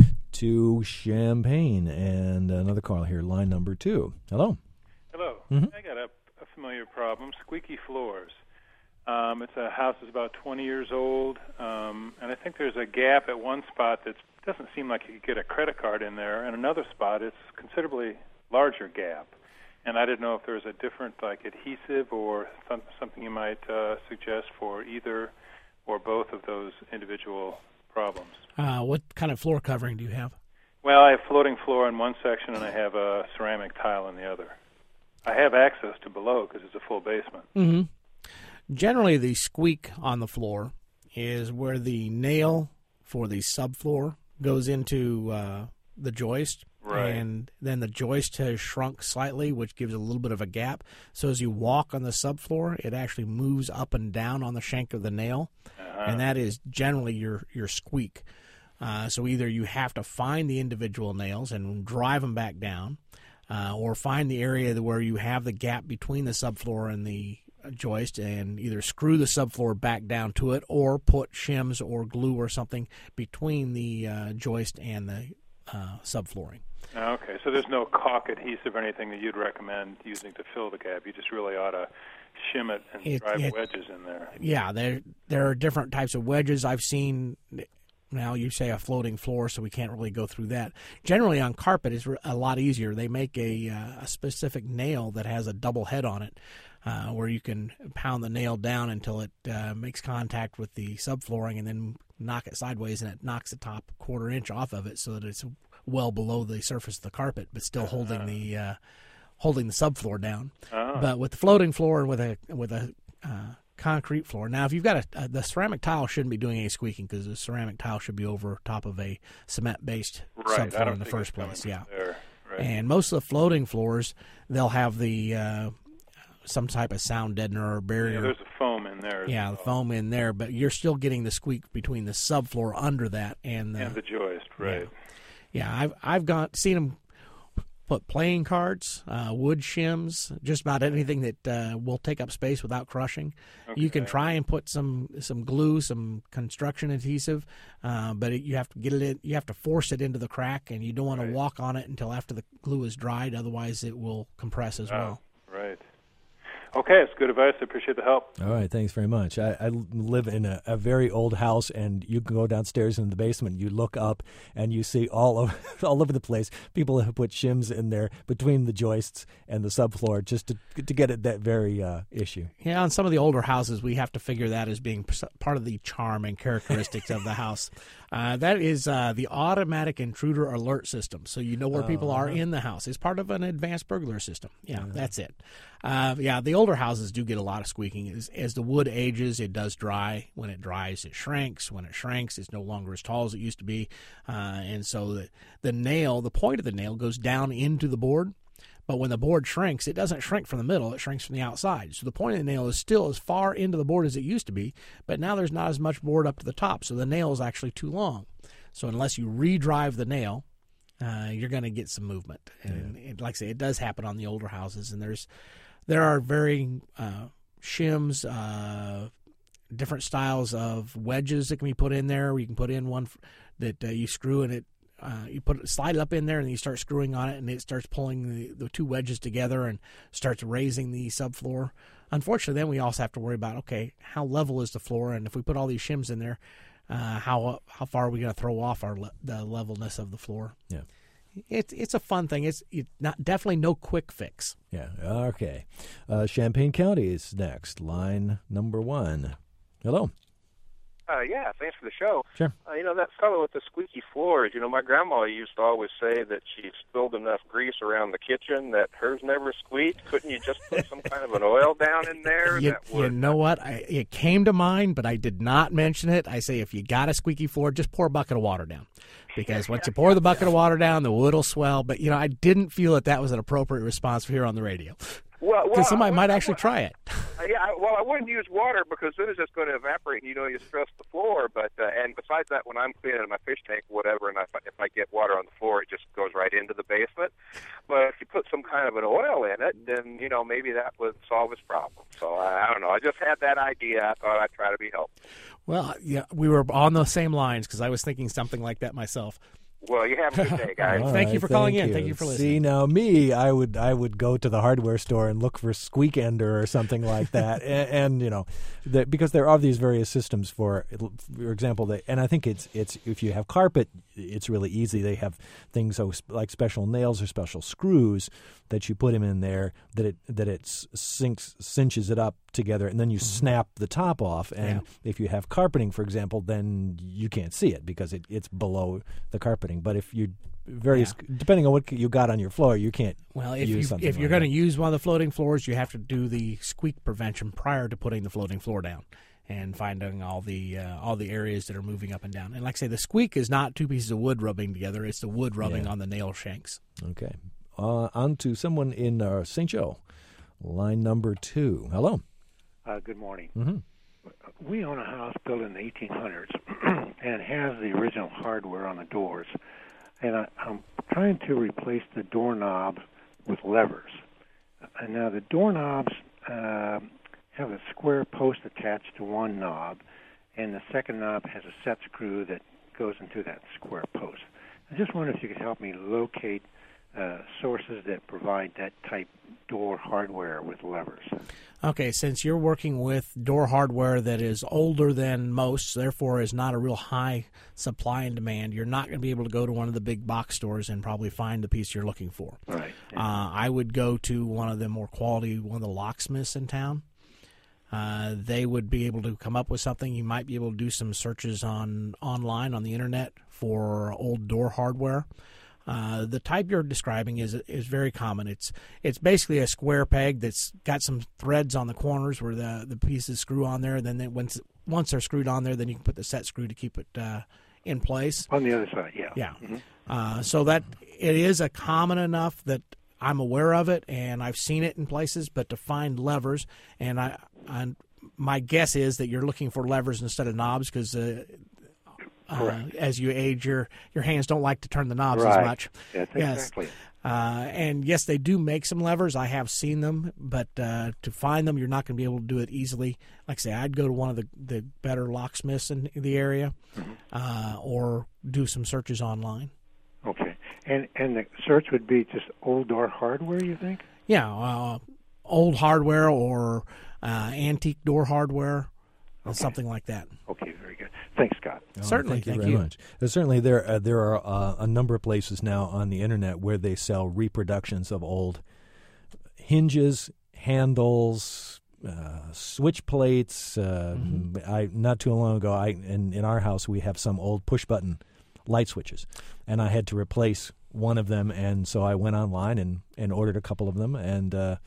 To Champaign, and another call here, line number two. Hello. Hello. Mm-hmm. I got a, a familiar problem: squeaky floors. Um, it's a house that's about twenty years old, um, and I think there's a gap at one spot that doesn't seem like you could get a credit card in there, and another spot it's considerably larger gap. And I didn't know if there was a different, like, adhesive or some, something you might uh, suggest for either or both of those individual problems. Uh, what kind of floor covering do you have? Well, I have floating floor in one section, and I have a ceramic tile in the other. I have access to below because it's a full basement. Mm-hmm. Generally, the squeak on the floor is where the nail for the subfloor goes into uh, the joist. Right. And then the joist has shrunk slightly, which gives a little bit of a gap. So as you walk on the subfloor, it actually moves up and down on the shank of the nail, uh-huh. and that is generally your, your squeak. Uh, so either you have to find the individual nails and drive them back down, uh, or find the area where you have the gap between the subfloor and the joist and either screw the subfloor back down to it or put shims or glue or something between the uh, joist and the uh, subflooring. Okay, so there's no caulk adhesive or anything that you'd recommend using to fill the gap. You just really ought to shim it and it, drive it, wedges in there. Yeah, there there are different types of wedges. I've seen, now you say a floating floor, so we can't really go through that. Generally on carpet it's a lot easier. They make a, uh, a specific nail that has a double head on it, uh, where you can pound the nail down until it uh, makes contact with the subflooring and then knock it sideways, and it knocks the top quarter inch off of it so that it's well below the surface of the carpet, but still holding uh, the uh, holding the subfloor down. Oh. But with the floating floor and with a with a uh, concrete floor. Now, if you've got a, a the ceramic tile shouldn't be doing any squeaking because the ceramic tile should be over top of a cement-based right. subfloor in the first place. Yeah, there. Right. And most of the floating floors, they'll have the uh, some type of sound deadener or barrier. Yeah, there's a foam in there. Yeah, well. the foam in there, but you're still getting the squeak between the subfloor under that and the, and the joist, right? Yeah, yeah I've I've got seen them put playing cards, uh, wood shims, just about anything that uh, will take up space without crushing. Okay. You can try and put some some glue, some construction adhesive, uh, but it, you have to get it in, you have to force it into the crack, and you don't want right. to walk on it until after the glue is dried. Otherwise, it will compress as oh, well. Right. Okay, it's good advice. I appreciate the help. All right, thanks very much. I, I live in a, a very old house, and you can go downstairs in the basement. You look up, and you see all over all over the place. People have put shims in there between the joists and the subfloor just to to get at that very uh, issue. Yeah, on some of the older houses, we have to figure that as being part of the charm and characteristics of the house. Uh, that is uh, the automatic intruder alert system, so you know where Oh, people are uh-huh. in the house. It's part of an advanced burglar system. Yeah, uh-huh. That's it. Uh, yeah, the older houses do get a lot of squeaking. As, as the wood ages, it does dry. When it dries, it shrinks. When it shrinks, it's no longer as tall as it used to be. Uh, and so the, the nail, the point of the nail goes down into the board. But when the board shrinks, it doesn't shrink from the middle, it shrinks from the outside. So the point of the nail is still as far into the board as it used to be, but now there's not as much board up to the top, so the nail is actually too long. So unless you redrive the nail, uh, you're going to get some movement. And it, like I say, it does happen on the older houses, and there's there are varying uh, shims, uh, different styles of wedges that can be put in there. You can put in one that uh, you screw in it. Uh, you put it, slide it up in there, and you start screwing on it, and it starts pulling the, the two wedges together and starts raising the subfloor. Unfortunately, then we also have to worry about, okay, how level is the floor? And if we put all these shims in there, uh, how how far are we going to throw off our le- the levelness of the floor? Yeah, it's it's a fun thing. It's it not definitely no quick fix. Yeah. Okay. Uh, Champaign County is next. Line number one. Hello. Uh, yeah, thanks for the show. Sure. Uh, you know, that fellow with the squeaky floors, you know, my grandma used to always say that she spilled enough grease around the kitchen that hers never squeaked. Couldn't you just put some kind of an oil down in there? You, that would... you know what? I, it came to mind, but I did not mention it. I say if you got a squeaky floor, just pour a bucket of water down. Because once you pour the bucket of water down, the wood will swell. But, you know, I didn't feel that that was an appropriate response here on the radio. Well, Because well, somebody well, might actually try it. Uh, yeah, I, well, I wouldn't use water because then it's just going to evaporate, and you know you stress the floor. But uh, and besides that, when I'm cleaning my fish tank, or whatever, and I, if I get water on the floor, it just goes right into the basement. But if you put some kind of an oil in it, then you know maybe that would solve its problem. So uh, I don't know. I just had that idea. I thought I'd try to be helpful. Well, yeah, we were on the same lines because I was thinking something like that myself. Well, you have a good day, guys. All Thank right, you for calling thank in. you. Thank you for listening. See, now me, I would I would go to the hardware store and look for Squeak Ender or something like that, and, and you know, the, because there are these various systems for, for example, they, and I think it's it's if you have carpet, it's really easy. They have things like special nails or special screws that you put them in there that it that it sinks cinches it up together, and then you mm-hmm. snap the top off. And yeah. if you have carpeting, for example, then you can't see it because it, it's below the carpeting. But if you various yeah. depending on what you got on your floor, you can't. Well, if use you something if like you're going to that. use one of the floating floors, you have to do the squeak prevention prior to putting the floating floor down, and finding all the uh, all the areas that are moving up and down. And like I say, the squeak is not two pieces of wood rubbing together; it's the wood rubbing yeah. on the nail shanks. Okay, uh, on to someone in uh, Saint Joe, line number two. Hello. Uh, good morning. Mm-hmm. We own a house built in the eighteen hundreds, and it has the original hardware on the doors. And I, I'm trying to replace the doorknob with levers. And now the doorknobs uh, have a square post attached to one knob, and the second knob has a set screw that goes into that square post. I just wonder if you could help me locate uh, sources that provide that type door hardware with levers. Okay, since you're working with door hardware that is older than most, therefore is not a real high supply and demand, you're not going to be able to go to one of the big box stores and probably find the piece you're looking for. Right. Yeah. Uh, I would go to one of the more quality, one of the locksmiths in town. Uh, they would be able to come up with something. You might be able to do some searches on online on the internet for old door hardware. Uh, the type you're describing is is very common. It's it's basically a square peg that's got some threads on the corners where the the pieces screw on there. Then they, once once they're screwed on there, then you can put the set screw to keep it uh, in place. On the other side, yeah. Yeah. Mm-hmm. Uh, so that it is a common enough that I'm aware of it, and I've seen it in places. But to find levers, and I, I my guess is that you're looking for levers instead of knobs because. Uh, Uh, as you age, your your hands don't like to turn the knobs right. as much. That's yes. exactly. Uh, and yes, they do make some levers. I have seen them, but uh, to find them, you're not going to be able to do it easily. Like I say, I'd go to one of the, the better locksmiths in the area, mm-hmm. uh, or do some searches online. Okay, and and the search would be just old door hardware, you think? Yeah, uh, old hardware or uh, antique door hardware, okay. something like that. Okay, very good. Thanks, Scott. Oh, certainly, thank you thank very you. much. Uh, certainly, there uh, there are uh, a number of places now on the internet where they sell reproductions of old hinges, handles, uh, switch plates. Uh, mm-hmm. I not too long ago, I in, in our house we have some old push button light switches, and I had to replace one of them, and so I went online and, and ordered a couple of them, and uh,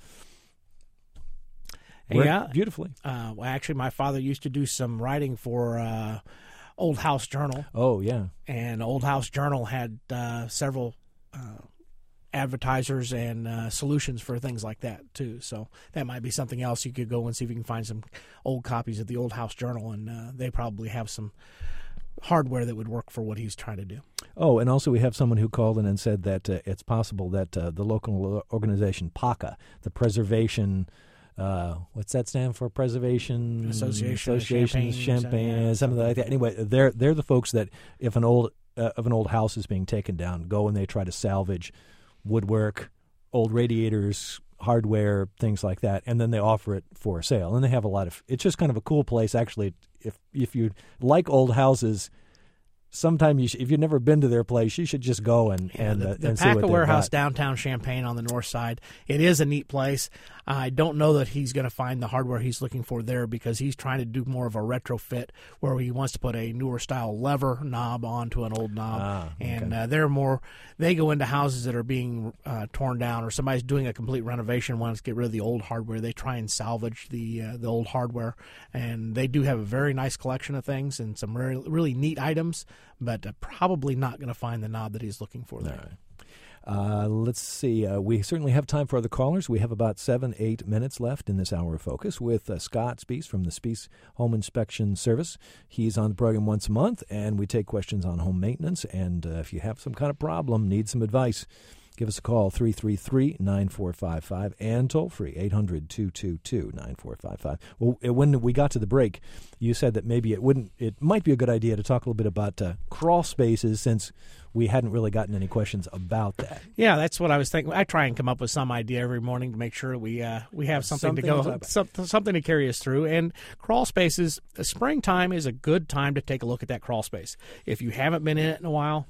worked yeah, beautifully. Uh, well, actually, my father used to do some writing for uh, Old House Journal. Oh, yeah. And Old House Journal had uh, several uh, advertisers and uh, solutions for things like that, too. So that might be something else. You could go and see if you can find some old copies of the Old House Journal, and uh, they probably have some hardware that would work for what he's trying to do. Oh, and also we have someone who called in and said that uh, it's possible that uh, the local organization PACA, the Preservation... Uh, what's that stand for? Preservation Association, Association, Champaign, Champaign, yeah, something like that. Anyway, they're they're the folks that if an old uh, if an old house is being taken down, go and they try to salvage woodwork, old radiators, hardware, things like that, and then they offer it for sale. And they have a lot of. It's just kind of a cool place, actually. If if you like old houses. Sometime, you sh- if you've never been to their place, you should just go and yeah, and, the, uh, the and see what PACA they've Warehouse got. downtown Champaign on the north side. It is a neat place. I don't know that he's going to find the hardware he's looking for there because he's trying to do more of a retrofit where he wants to put a newer style lever knob onto an old knob, ah, okay. and uh, they're more. They go into houses that are being uh, torn down or somebody's doing a complete renovation, wants to get rid of the old hardware. They try and salvage the uh, the old hardware, and they do have a very nice collection of things and some really, really neat items. But uh, probably not going to find the knob that he's looking for there. Right. Uh, let's see. Uh, we certainly have time for other callers. We have about seven, eight minutes left in this hour of focus with uh, Scott Spees from the Spees Home Inspection Service. He's on the program once a month, and we take questions on home maintenance. And uh, if you have some kind of problem, need some advice, give us a call, three three three, nine four five five, and toll free, eight hundred, two two two, nine four five five. Well, when we got to the break, you said that maybe it wouldn't, it might be a good idea to talk a little bit about uh, crawl spaces since we hadn't really gotten any questions about that. Yeah, that's what I was thinking. I try and come up with some idea every morning to make sure we uh, we have something, something to go, some, something to carry us through. And crawl spaces, springtime is a good time to take a look at that crawl space. If you haven't been in it in a while,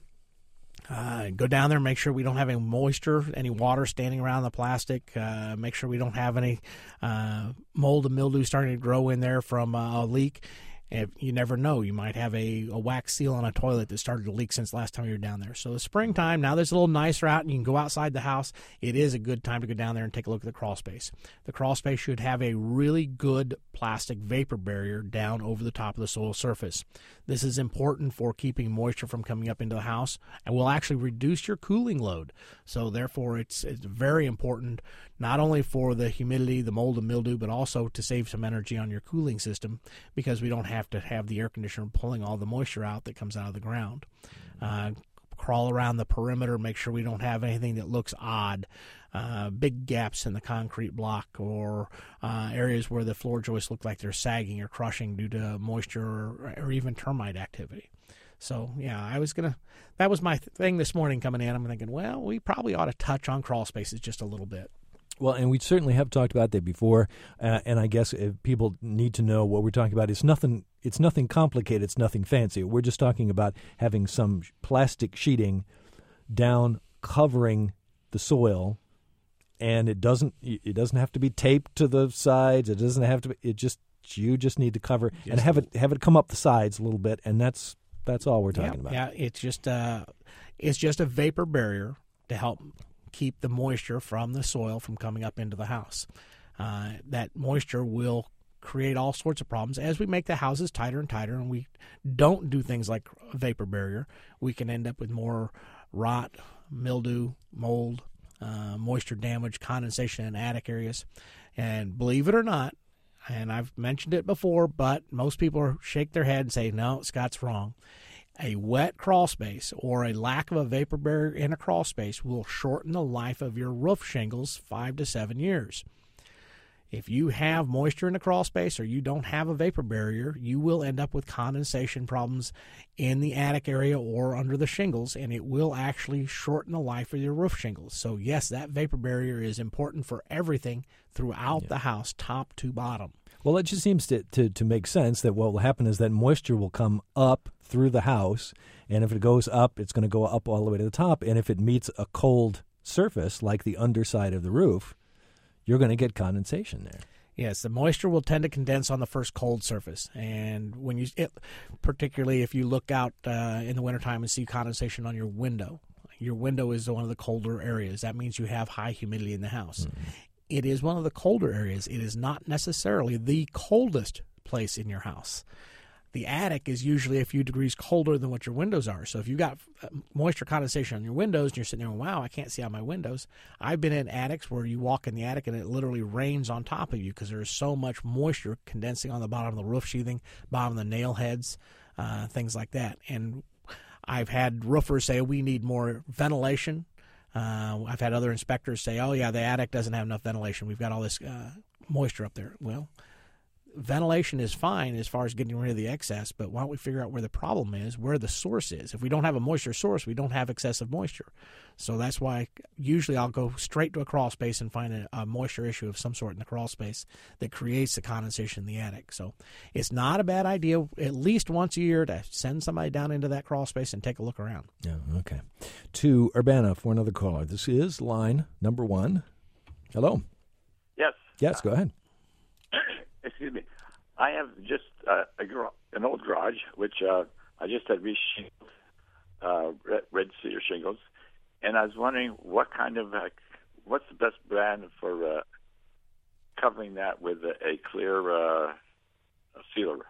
Uh, go down there and make sure we don't have any moisture, any water standing around the plastic. Uh, make sure we don't have any uh, mold and mildew starting to grow in there from uh, a leak. If you never know, you might have a, a wax seal on a toilet that started to leak since last time you were down there. So the springtime, now there's a little nicer out and you can go outside the house. It is a good time to go down there and take a look at the crawl space. The crawl space should have a really good plastic vapor barrier down over the top of the soil surface. This is important for keeping moisture from coming up into the house and will actually reduce your cooling load. So therefore, it's, it's very important not only for the humidity, the mold and mildew, but also to save some energy on your cooling system because we don't have to have the air conditioner pulling all the moisture out that comes out of the ground. Uh, crawl around the perimeter, make sure we don't have anything that looks odd. Uh, big gaps in the concrete block or uh, areas where the floor joists look like they're sagging or crushing due to moisture or, or even termite activity. So, yeah, I was going to, that was my thing this morning coming in. I'm thinking, well, we probably ought to touch on crawl spaces just a little bit. Well, and we certainly have talked about that before, uh, and I guess if people need to know what we're talking about. It's nothing. It's nothing complicated. It's nothing fancy. We're just talking about having some plastic sheeting down covering the soil, and it doesn't. It doesn't have to be taped to the sides. It doesn't have to be. It just you just need to cover Just and have it have it come up the sides a little bit, and that's That's all we're talking yeah, about. Yeah, it's just uh, it's just a vapor barrier to help keep the moisture from the soil from coming up into the house. Uh, that moisture will create all sorts of problems as we make the houses tighter and tighter, and we don't do things like a vapor barrier. We can end up with more rot, mildew, mold, uh, moisture damage, condensation in attic areas. And believe it or not, and I've mentioned it before, but most people shake their head and say, no, Scott's wrong. A wet crawl space or a lack of a vapor barrier in a crawl space will shorten the life of your roof shingles five to seven years. If you have moisture in the crawl space or you don't have a vapor barrier, you will end up with condensation problems in the attic area or under the shingles, and it will actually shorten the life of your roof shingles. So, yes, that vapor barrier is important for everything throughout yeah. the house, top to bottom. Well, it just seems to, to, to make sense that what will happen is that moisture will come up through the house, and if it goes up, it's going to go up all the way to the top, and if it meets a cold surface like the underside of the roof, you're going to get condensation there. Yes, the moisture will tend to condense on the first cold surface, and when you, it, particularly if you look out uh, in the wintertime and see condensation on your window, your window is one of the colder areas. That means you have high humidity in the house. Mm-hmm. It is one of the colder areas. It is not necessarily the coldest place in your house. The attic is usually a few degrees colder than what your windows are. So if you've got moisture condensation on your windows and you're sitting there, wow, I can't see out my windows. I've been in attics where you walk in the attic and it literally rains on top of you because there is so much moisture condensing on the bottom of the roof sheathing, bottom of the nail heads, uh, things like that. And I've had roofers say we need more ventilation. Uh, I've had other inspectors say, oh, yeah, the attic doesn't have enough ventilation. We've got all this uh, moisture up there. Well, ventilation is fine as far as getting rid of the excess, but why don't we figure out where the problem is, where the source is? If we don't have a moisture source, we don't have excessive moisture. So that's why usually I'll go straight to a crawl space and find a, a moisture issue of some sort in the crawl space that creates the condensation in the attic. So it's not a bad idea at least once a year to send somebody down into that crawl space and take a look around. Yeah, okay. To Urbana for another caller. This is line number one. Hello. Yes. Yes, go ahead. Excuse me. I have just uh, a gar- an old garage, which uh, I just had reshingled, uh, red, red cedar shingles, and I was wondering what kind of, uh, what's the best brand for uh, covering that with a, a clear uh, sealer?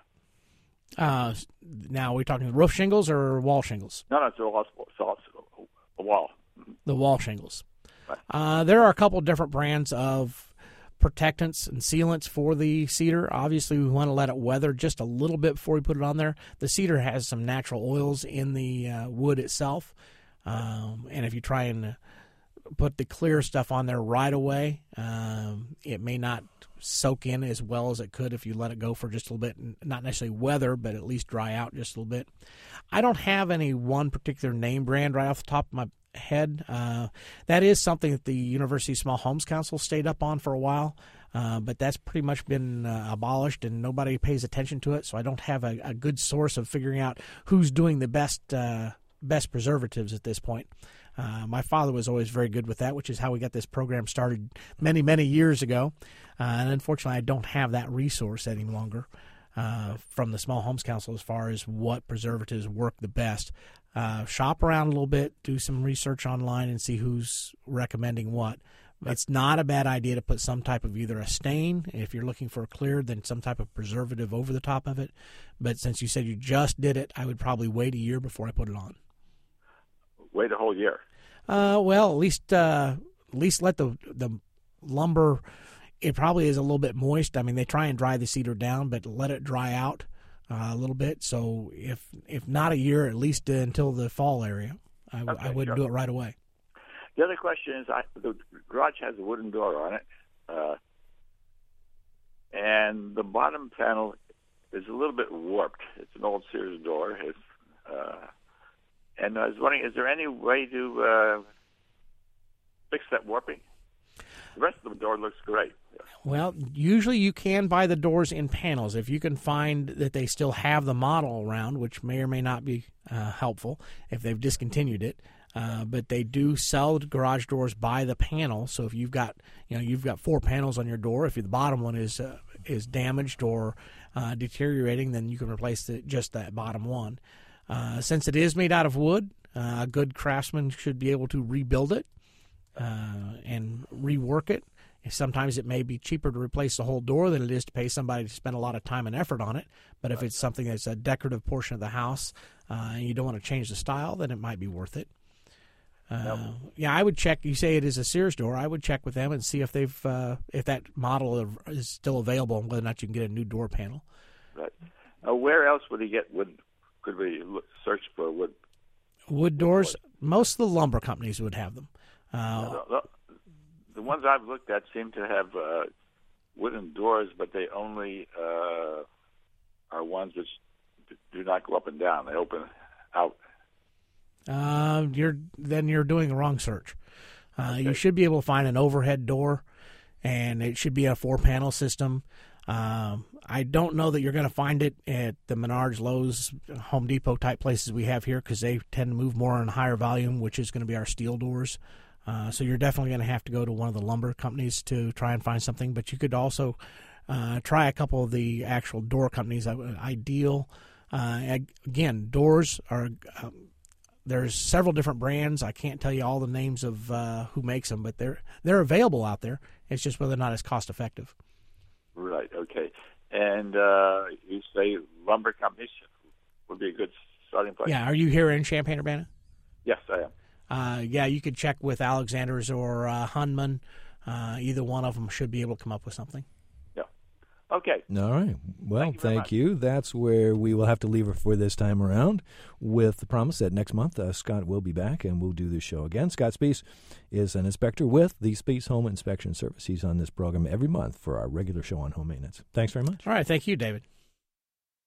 Uh, now, are we talking roof shingles or wall shingles? No, no, it's a wall. It's a wall. The wall shingles. Right. Uh, there are a couple different brands of protectants and sealants for the cedar. Obviously, we want to let it weather just a little bit before we put it on there. The cedar has some natural oils in the uh, wood itself, um, and if you try and put the clear stuff on there right away, um, it may not soak in as well as it could if you let it go for just a little bit, not necessarily weather, but at least dry out just a little bit. I don't have any one particular name brand right off the top of my head. Uh, that is something that the University Small Homes Council stayed up on for a while, uh, but that's pretty much been uh, abolished and nobody pays attention to it, so I don't have a, a good source of figuring out who's doing the best uh, best preservatives at this point. Uh, my father was always very good with that, which is how we got this program started many, many years ago, uh, and unfortunately I don't have that resource any longer uh, from the Small Homes Council as far as what preservatives work the best. Uh, shop around a little bit, do some research online, and see who's recommending what. It's not a bad idea to put some type of either a stain, if you're looking for a clear, then some type of preservative over the top of it. But since you said you just did it, I would probably wait a year before I put it on. Wait a whole year? Uh, well, at least uh, at least let the the lumber. It probably is a little bit moist. I mean, they try and dry the cedar down, but let it dry out Uh, a little bit. So if if not a year, at least uh, until the fall area, I, okay, I wouldn't sure. do it right away. The other question is, I, the garage has a wooden door on it, uh, and the bottom panel is a little bit warped. It's an old Sears door. It's, uh, and I was wondering, is there any way to uh, fix that warping? The rest of the door looks great. Well, usually you can buy the doors in panels. If you can find that they still have the model around, which may or may not be uh, helpful if they've discontinued it, uh, but they do sell garage doors by the panel. So if you've got, you know, you've got four panels on your door, if the bottom one is uh, is damaged or uh, deteriorating, then you can replace the, just that bottom one. Uh, since it is made out of wood, uh, a good craftsman should be able to rebuild it uh, and rework it. Sometimes it may be cheaper to replace the whole door than it is to pay somebody to spend a lot of time and effort on it. But if it's something that's a decorative portion of the house uh, and you don't want to change the style, then it might be worth it. Uh, nope. Yeah, I would check. You say it is a Sears door. I would check with them and see if they've uh, if that model is still available and whether or not you can get a new door panel. Right. Uh, where else would he get wood? Could we look, search for wood? Wood doors. Most of the lumber companies would have them. Uh, no, no, no. The ones I've looked at seem to have uh, wooden doors, but they only uh, are ones which do not go up and down. They open out. Uh, you're then you're doing the wrong search. Uh, okay. You should be able to find an overhead door, and it should be a four-panel system. Um, I don't know that you're going to find it at the Menards, Lowe's, Home Depot type places we have here because they tend to move more in higher volume, which is going to be our steel doors. Uh, so you're definitely going to have to go to one of the lumber companies to try and find something. But you could also uh, try a couple of the actual door companies. Ideal. Uh, again, doors are um, there's several different brands. I can't tell you all the names of uh, who makes them, but they're they're available out there. It's just whether or not it's cost effective. Right. Okay. And uh, you say lumber companies would be a good starting place. Yeah. Are you here in Champaign-Urbana? Yes, I am. Uh, yeah, you could check with Alexander's or uh, Hunman. Uh, either one of them should be able to come up with something. Yeah. Okay. All right. Well, thank you. Thank you. That's where we will have to leave it for this time around, with the promise that next month uh, Scott will be back and we'll do this show again. Scott Speece is an inspector with the Speece Home Inspection Service. He's on this program every month for our regular show on home maintenance. Thanks very much. All right. Thank you, David.